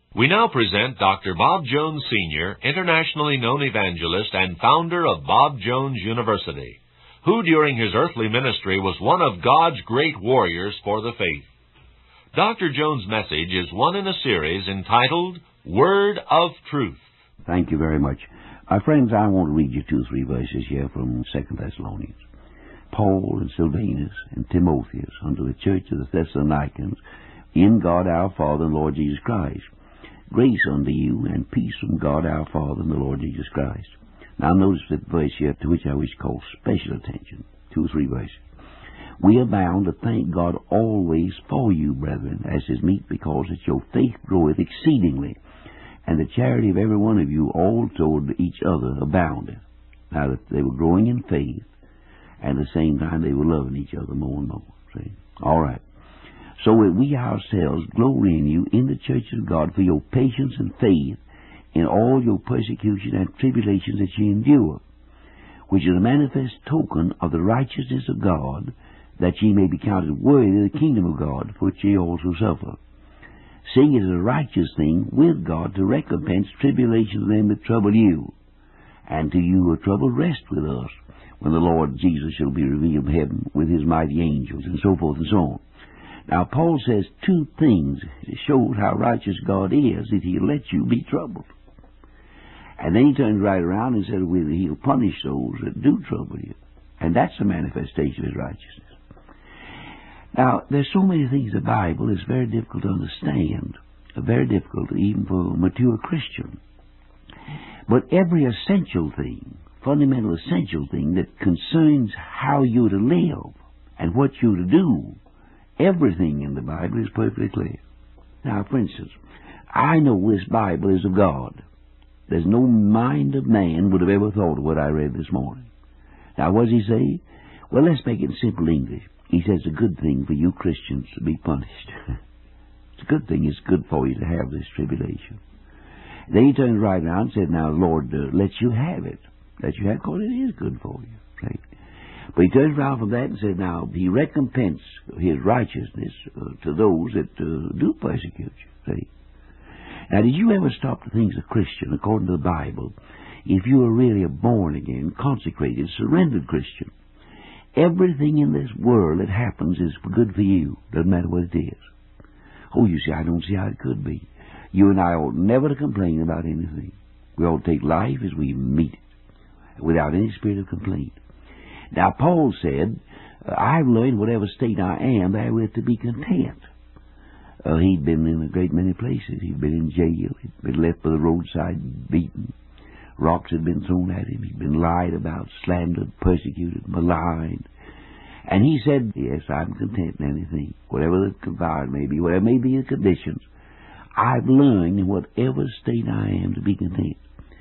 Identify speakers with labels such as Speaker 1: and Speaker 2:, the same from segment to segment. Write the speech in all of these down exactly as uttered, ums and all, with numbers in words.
Speaker 1: We now present Doctor Bob Jones, Senior, internationally known evangelist and founder of Bob Jones University, who during his earthly ministry was one of God's great warriors for the faith. Doctor Jones' message is one in a series entitled Word of Truth.
Speaker 2: Thank you very much. My friends, I want to read you two or three verses here from Second Thessalonians. Paul and Silvanus and Timotheus unto the church of the Thessalonians, in God our Father and Lord Jesus Christ. Grace unto you and peace from God our Father and the Lord Jesus Christ. Now notice that verse here to which I wish to call special attention. Two or three verses. We are bound to thank God always for you, brethren, as is meet, because that your faith groweth exceedingly, and the charity of every one of you all toward each other aboundeth. Now that they were growing in faith, and at the same time they were loving each other more and more. See? All right. So that we ourselves glory in you in the church of God for your patience and faith in all your persecution and tribulations that ye endure, which is a manifest token of the righteousness of God, that ye may be counted worthy of the kingdom of God, for which ye also suffer. Seeing it is a righteous thing with God to recompense tribulations of them that trouble you, and to you who are troubled rest with us, when the Lord Jesus shall be revealed in heaven with his mighty angels, and so forth and so on. Now, Paul says two things. It shows how righteous God is, that he'll let you be troubled. And then he turns right around and says, well, he'll punish those that do trouble you. And that's a manifestation of his righteousness. Now, there's so many things in the Bible it's very difficult to understand, very difficult even for a mature Christian. But every essential thing, fundamental essential thing that concerns how you're to live and what you're to do, everything in the Bible is perfectly clear. Now, for instance, I know this Bible is of God. There's no mind of man would have ever thought of what I read this morning. Now, what does he say? Well, let's make it in simple English. He says it's a good thing for you Christians to be punished. It's a good thing. It's good for you to have this tribulation. Then he turns right around and said, now, Lord, uh, let you have it. Let you have it, because it is good for you. Right? But he turns around from that and said, now, he recompense his righteousness uh, to those that uh, do persecute you. See? Now, did you ever stop to think as a Christian, according to the Bible, if you are really a born-again, consecrated, surrendered Christian, everything in this world that happens is good for you. Doesn't matter what it is. Oh, you see, I don't see how it could be. You and I ought never to complain about anything. We ought to take life as we meet it, without any spirit of complaint. Now, Paul said, I've learned whatever state I am, therewith to be content. Uh, he'd been in a great many places. He'd been in jail. He'd been left by the roadside, beaten. Rocks had been thrown at him. He'd been lied about, slandered, persecuted, maligned. And he said, yes, I'm content in anything, whatever the environment may be, whatever may be the conditions. I've learned in whatever state I am to be content.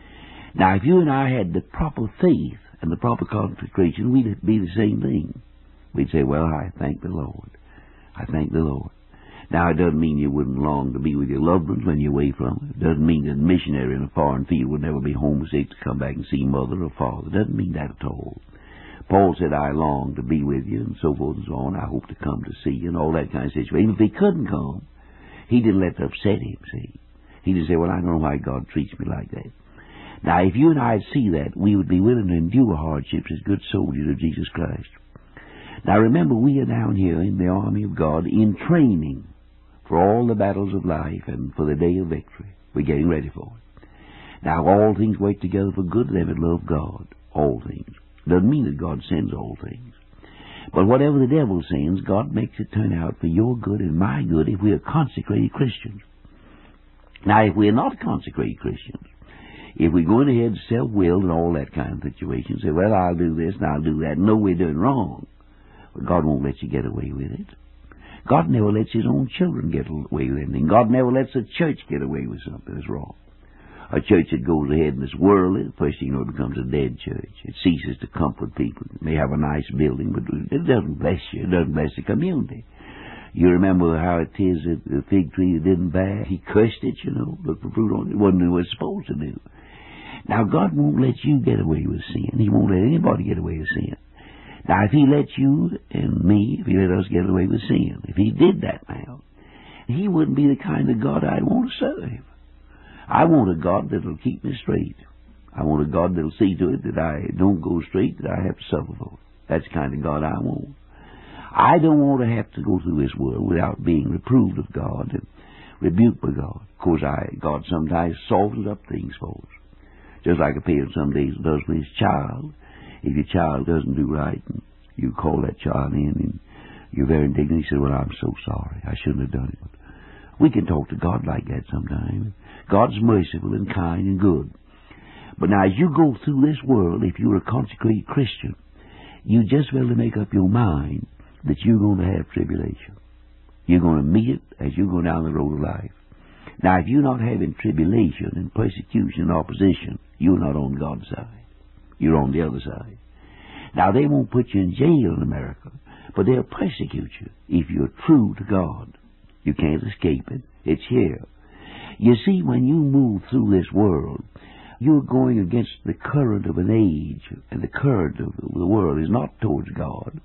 Speaker 2: Now, if you and I had the proper faith and the proper consecration, we'd be the same thing. We'd say, well, I thank the Lord. I thank the Lord. Now, it doesn't mean you wouldn't long to be with your loved ones when you're away from them. It doesn't mean that a missionary in a foreign field would never be homesick to come back and see mother or father. It doesn't mean that at all. Paul said, I long to be with you, and so forth and so on. I hope to come to see you, and all that kind of situation. If he couldn't come, he didn't let it upset him, see. He didn't say, well, I don't know why God treats me like that. Now, if you and I see that, we would be willing to endure hardships as good soldiers of Jesus Christ. Now, remember, we are down here in the army of God in training for all the battles of life and for the day of victory. We're getting ready for it. Now, all things work together for good to them that love God. All things. Doesn't mean that God sends all things. But whatever the devil sends, God makes it turn out for your good and my good if we are consecrated Christians. Now, if we are not consecrated Christians, if we go ahead self-willed and all that kind of situation, say, well, I'll do this and I'll do that, no, we're doing wrong. But God won't let you get away with it. God never lets his own children get away with anything. God never lets a church get away with something that's wrong. A church that goes ahead in this world, the first thing you know, it becomes a dead church. It ceases to comfort people. It may have a nice building, but it doesn't bless you. It doesn't bless the community. You remember how it is that the fig tree that didn't bear, he cursed it, you know, looked for fruit on it. It wasn't what it was supposed to do. Now, God won't let you get away with sin. He won't let anybody get away with sin. Now, if he let you and me, if he let us get away with sin, if he did that now, he wouldn't be the kind of God I'd want to serve. I want a God that'll keep me straight. I want a God that'll see to it that I don't go straight, that I have to suffer for it. That's the kind of God I want. I don't want to have to go through this world without being reproved of God and rebuked by God. Of course, I, God sometimes softens up things for us. Just like a parent some days does with his child. If your child doesn't do right, and you call that child in and you're very indignant, he says, well, I'm so sorry. I shouldn't have done it. We can talk to God like that sometimes. God's merciful and kind and good. But now, as you go through this world, if you're a consecrated Christian, you just well to make up your mind that you're going to have tribulation. You're going to meet it as you go down the road of life. Now, if you're not having tribulation and persecution and opposition, you're not on God's side. You're on the other side. Now, they won't put you in jail in America, but they'll persecute you if you're true to God. You can't escape it. It's here. You see, when you move through this world, you're going against the current of an age, and the current of the world is not towards God.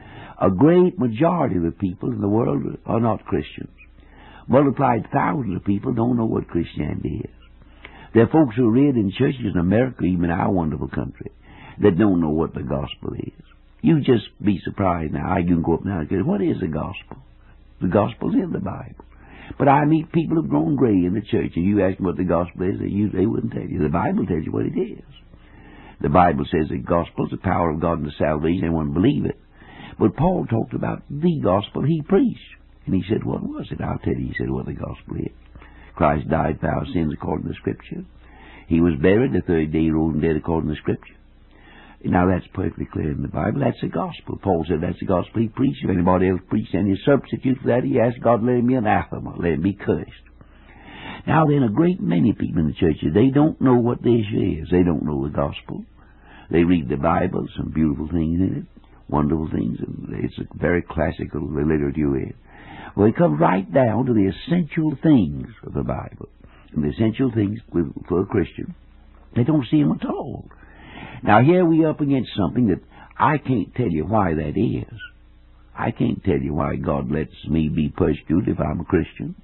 Speaker 2: A great majority of the people in the world are not Christians. Multiplied thousands of people don't know what Christianity is. There are folks who are reared in churches in America, even our wonderful country, that don't know what the gospel is. You just be surprised now. You can go up now and say, what is the gospel? The gospel's in the Bible. But I meet people who've grown gray in the church, and you ask them what the gospel is, they, you, they wouldn't tell you. The Bible tells you what it is. The Bible says the gospel is the power of God unto salvation. They won't believe it. But Paul talked about the gospel he preached. And he said, what was it? I'll tell you, he said, what the gospel is. Christ died for our sins according to Scripture. He was buried, the third day he rose from the dead according to Scripture. Now that's perfectly clear in the Bible. That's the gospel. Paul said that's the gospel he preached. If anybody else preached any substitute for that, he asked God, let him be anathema, let him be cursed. Now then, a great many people in the churches, they don't know what this is. They don't know the gospel. They read the Bible, some beautiful things in it, wonderful things, and it's a very classical literature. Well, it comes right down to the essential things of the Bible. And the essential things for a Christian, they don't see them at all. Now, here we are up against something that I can't tell you why that is. I can't tell you why God lets me be persecuted if I'm a Christian.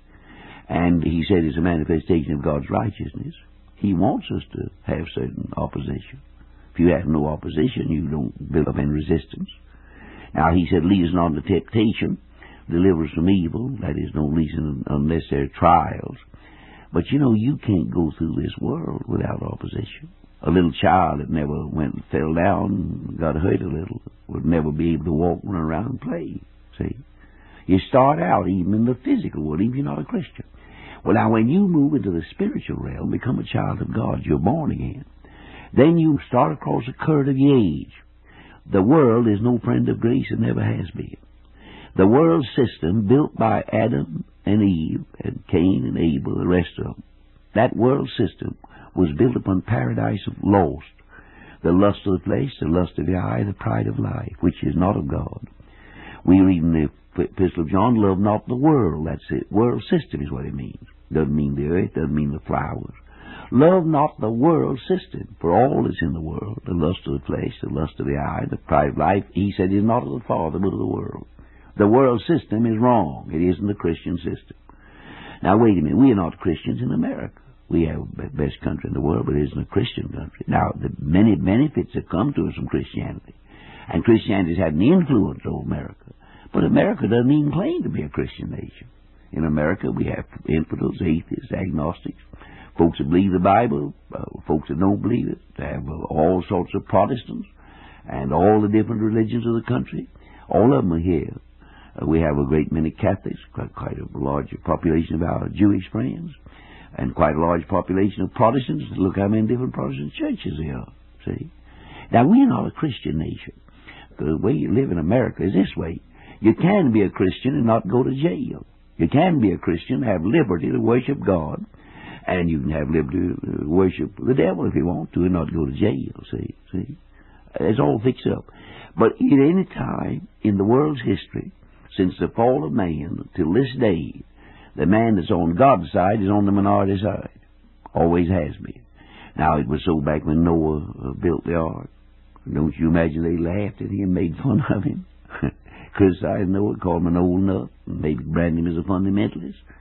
Speaker 2: And he said it's a manifestation of God's righteousness. He wants us to have certain opposition. If you have no opposition, you don't build up any resistance. Now, he said, lead us not into temptation, deliver us from evil. That is no reason unless there are trials. But, you know, you can't go through this world without opposition. A little child that never went and fell down and got hurt a little would never be able to walk, run around, and play. See? You start out even in the physical world, even if you're not a Christian. Well, now, when you move into the spiritual realm, become a child of God, you're born again, then you start across the current of the age. The world is no friend of grace and never has been. The world system built by Adam and Eve and Cain and Abel, the rest of them, that world system was built upon paradise of lost. The lust of the flesh, the lust of the eye, the pride of life, which is not of God. We read in the Epistle of John, love not the world. That's it. World system is what it means. Doesn't mean the earth, doesn't mean the flowers. Love not the world system, for all is in the world, the lust of the flesh, the lust of the eye, the pride of life. He said, is not of the Father, but of the world. The world system is wrong. It isn't the Christian system. Now, wait a minute. We are not Christians in America. We have the best country in the world, but it isn't a Christian country. Now, the many benefits have come to us from Christianity, and Christianity has had an influence over America. But America doesn't even claim to be a Christian nation. In America, we have infidels, atheists, agnostics, folks that believe the Bible, uh, folks that don't believe it. They have uh, all sorts of Protestants and all the different religions of the country. All of them are here. Uh, we have a great many Catholics, quite, quite a large population of our Jewish friends, and quite a large population of Protestants. Look how many different Protestant churches there are, see? Now, we're not a Christian nation. The way you live in America is this way. You can be a Christian and not go to jail. You can be a Christian, have liberty to worship God, and you can have liberty to worship the devil if you want to and not go to jail, see? See? It's all fixed up. But at any time in the world's history, since the fall of man till this day, the man that's on God's side is on the minority side. Always has been. Now, it was so back when Noah built the ark. Don't you imagine they laughed at him, made fun of him? Criticized Noah, called him an old nut, and maybe branded him as a fundamentalist.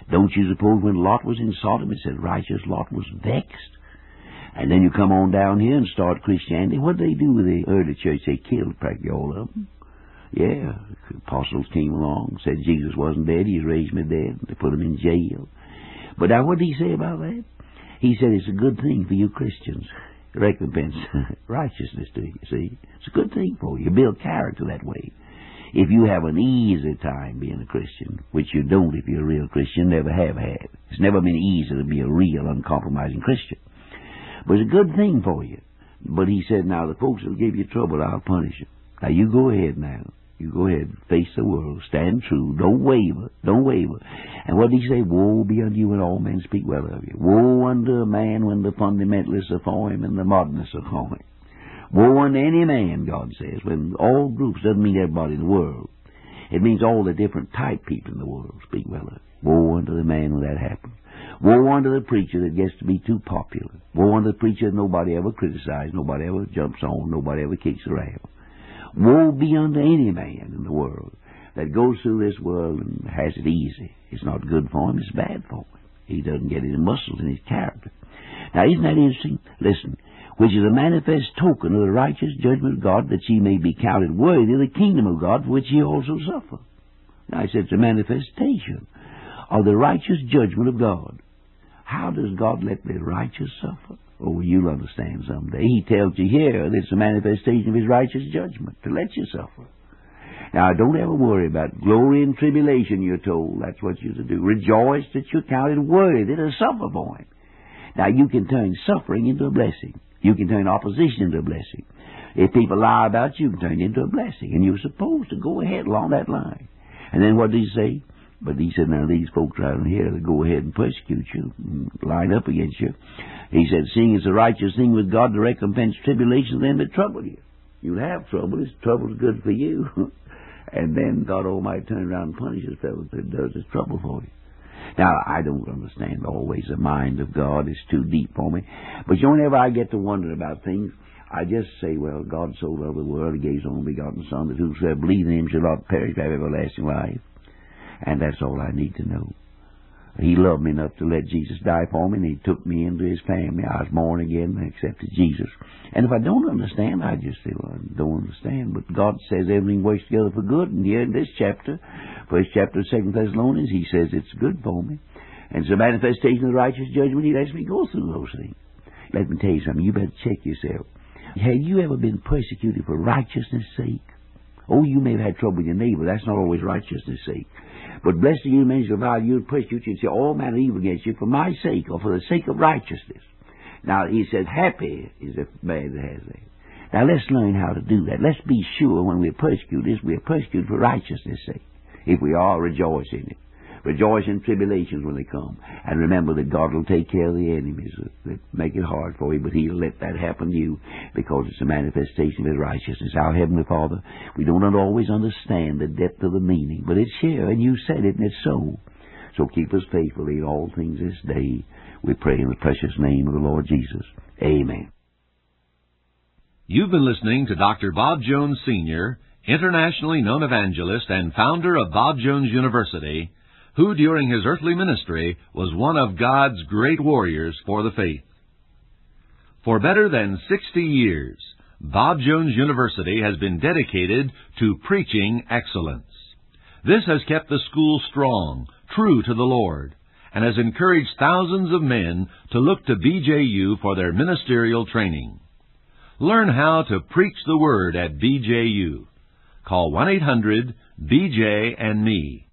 Speaker 2: Don't you suppose when Lot was in Sodom, it said righteous Lot was vexed? And then you come on down here and start Christianity. What did they do with the early church? They killed practically all of them. Yeah, the apostles came along, said Jesus wasn't dead, he's raised me dead. They put him in jail. But now what did he say about that? He said it's a good thing for you Christians. Recompense righteousness to you, see? It's a good thing for you. You build character that way. If you have an easy time being a Christian, which you don't if you're a real Christian, never have had. It's never been easy to be a real, uncompromising Christian. But it's a good thing for you. But he said, now, the folks that give you trouble, I'll punish them. Now, you go ahead now. You go ahead, face the world, stand true, don't waver, don't waver. And what did he say? Woe be unto you when all men speak well of you. Woe unto a man when the fundamentalists are for him and the modernists are for him. Woe unto any man, God says, when all groups, doesn't mean everybody in the world. It means all the different type people in the world speak well of you. Woe unto the man when that happens. Woe unto the preacher that gets to be too popular. Woe unto the preacher that nobody ever criticizes, nobody ever jumps on, nobody ever kicks around. Woe be unto any man in the world that goes through this world and has it easy. It's not good for him, it's bad for him. He doesn't get his muscles and his character. Now, isn't that interesting? Listen, which is a manifest token of the righteous judgment of God, that ye may be counted worthy of the kingdom of God, for which ye also suffer. Now, I said it's a manifestation of the righteous judgment of God. How does God let the righteous suffer? Oh, you'll understand someday. He tells you here that it's a manifestation of his righteous judgment to let you suffer. Now, don't ever worry about glory and tribulation, you're told. That's what you're to do. Rejoice that you're counted worthy to suffer for him. Now, you can turn suffering into a blessing. You can turn opposition into a blessing. If people lie about you, you can turn it into a blessing. And you're supposed to go ahead along that line. And then what did he say? But he said, now these folks around here that go ahead and persecute you, and line up against you. He said, seeing it's a righteous thing with God to recompense tribulation, then that trouble you. You'll have trouble. This trouble's good for you. And then God Almighty turns around and punishes fellows that does this trouble for you. Now, I don't understand always the mind of God. It's too deep for me. But you know, whenever I get to wondering about things, I just say, well, God so loved the world, he gave his only begotten Son, that whosoever believes in him shall not perish but have everlasting life. And that's all I need to know. He loved me enough to let Jesus die for me, and he took me into his family. I was born again and accepted Jesus. And if I don't understand, I just say, well, I don't understand. But God says everything works together for good. And here in this chapter, first chapter of Second Thessalonians, he says it's good for me. And it's a manifestation of the righteous judgment. He lets me go through those things. Let me tell you something. You better check yourself. Have you ever been persecuted for righteousness' sake? Oh, you may have had trouble with your neighbor. That's not always righteousness' sake. But blessed are you, men shall value you and persecute you and say all manner of evil against you for my sake, or for the sake of righteousness. Now, he says, happy is the man that has that. Now, let's learn how to do that. Let's be sure when we're persecuted, we're persecuted for righteousness' sake. If we are, rejoice in it. Rejoice in tribulations when they come. And remember that God will take care of the enemies that make it hard for you, but he'll let that happen to you because it's a manifestation of his righteousness. Our Heavenly Father, we don't always understand the depth of the meaning, but it's here, and you said it, and it's so. So keep us faithfully in all things this day. We pray in the precious name of the Lord Jesus. Amen.
Speaker 1: You've been listening to Doctor Bob Jones, Senior, internationally known evangelist and founder of Bob Jones University, who during his earthly ministry was one of God's great warriors for the faith. For better than sixty years, Bob Jones University has been dedicated to preaching excellence. This has kept the school strong, true to the Lord, and has encouraged thousands of men to look to B J U for their ministerial training. Learn how to preach the Word at B J U. Call one eight hundred B J and me.